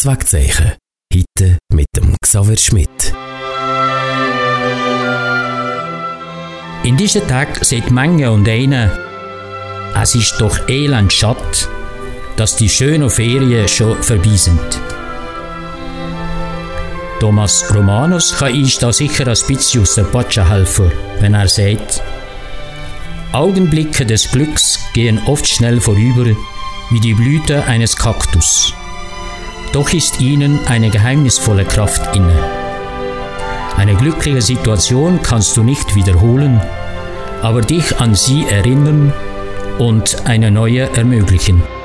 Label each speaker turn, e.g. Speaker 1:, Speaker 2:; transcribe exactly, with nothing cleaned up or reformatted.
Speaker 1: Kurzwegzeichen. Heute mit dem Xaver Schmidt.
Speaker 2: In diesen Tagen sieht manche und einer, es ist doch elend schade, dass die schönen Ferien schon vorbei sind. Thomas Romanus kann uns da sicher ein bisschen aus der Patsche helfen, wenn er sagt, Augenblicke des Glücks gehen oft schnell vorüber, wie die Blüte eines Kaktus. Doch ist ihnen eine geheimnisvolle Kraft inne. Eine glückliche Situation kannst du nicht wiederholen, aber dich an sie erinnern und eine neue ermöglichen.